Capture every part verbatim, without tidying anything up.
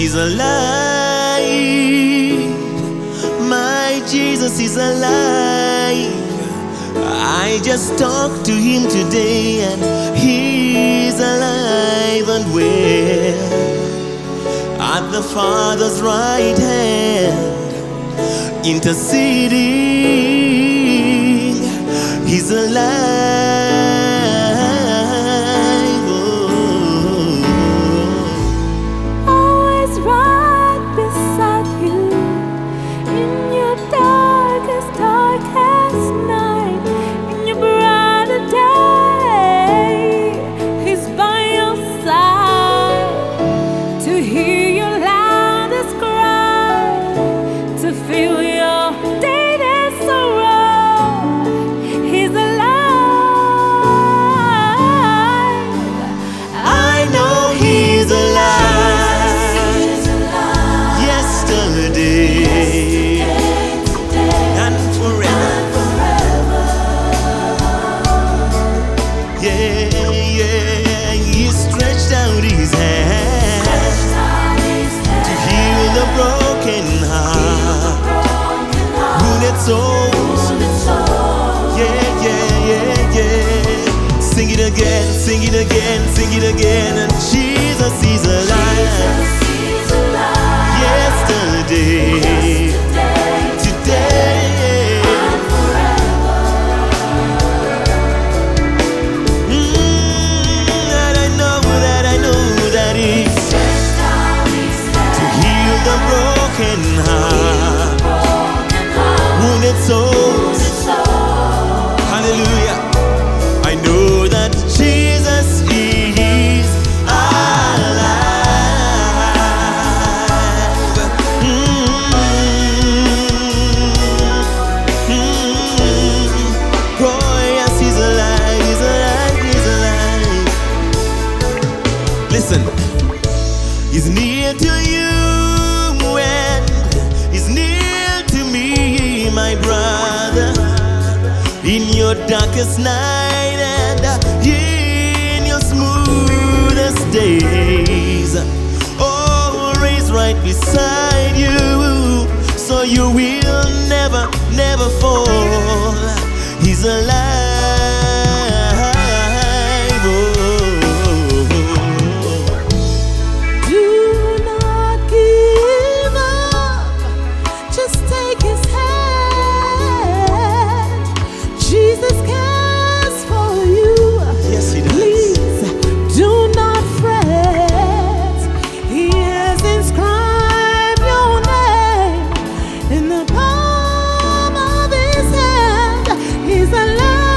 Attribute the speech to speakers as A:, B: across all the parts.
A: He's alive. My Jesus is alive. I just talked to him today and he's alive and well at the Father's right hand, interceding. He's alive. Souls. Yeah, yeah, yeah, yeah. Sing it again, sing it again, sing it again. And Jesus is alive. Jesus is alive. Yesterday, Yesterday today, and forever. Mm, that I know, that I know that He's to heal the broken heart. Wounded souls. Hallelujah. I know that Jesus is alive. Mm-hmm. Mm-hmm. Oh yes, he's alive, he's alive, he's alive. Listen, he's near to you and he's near to me, my brother, in your darkest night and in your smoothest days. Always right beside you, so you will never, never fall. He's alive.
B: He's alive.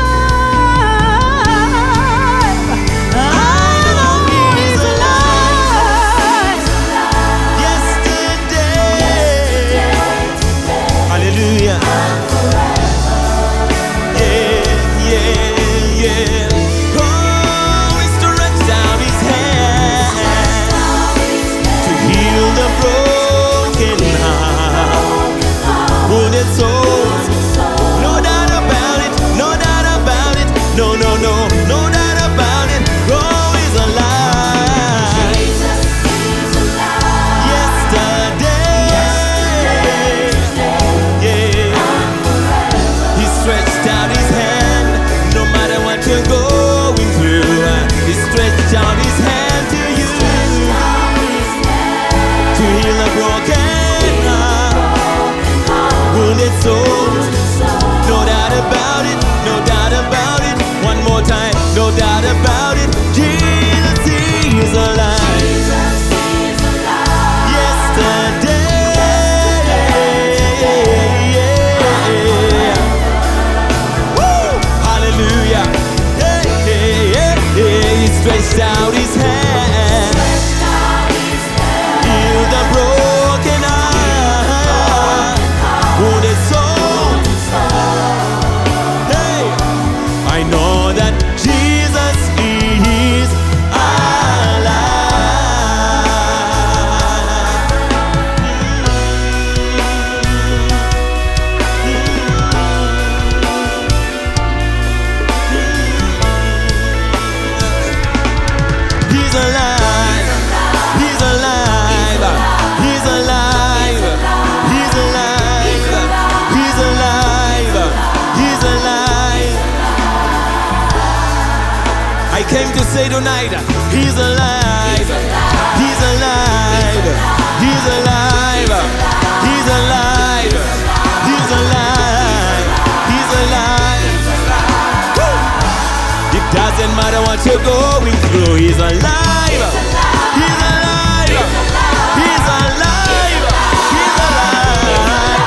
A: say tonight, He's alive. He's alive. He's alive. He's alive. He's alive. He's alive. Woo! It doesn't matter what you're going through. He's alive. He's alive. He's alive. He's alive.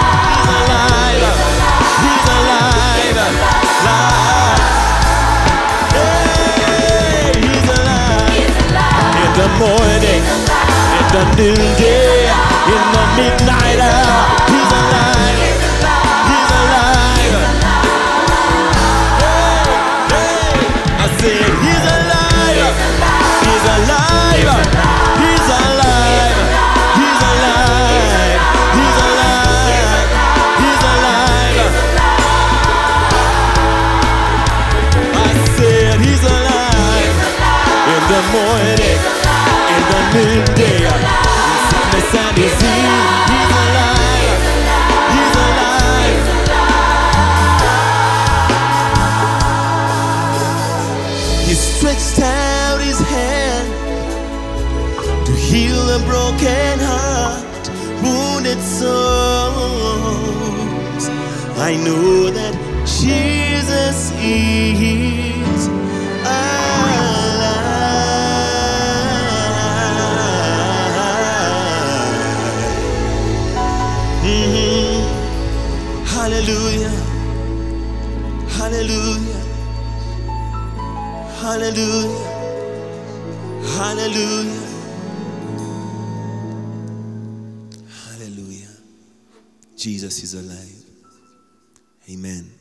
A: He's alive. He's alive. Hey, He's alive. In the morning, in the noonday, in the midnight hour, He's alive. He's alive. Hey, hey. I said He's alive. He's alive. He's alive. He's alive. He's alive. He's alive. I said He's alive. In the morning, in the midday, in sickness and disease, He's alive. He's alive. He stretched out His hand to heal a broken heart, wounded souls. I know that Jesus is alive. Mhm. Hallelujah. Hallelujah. Hallelujah. Hallelujah. Hallelujah. Jesus is alive. Amen.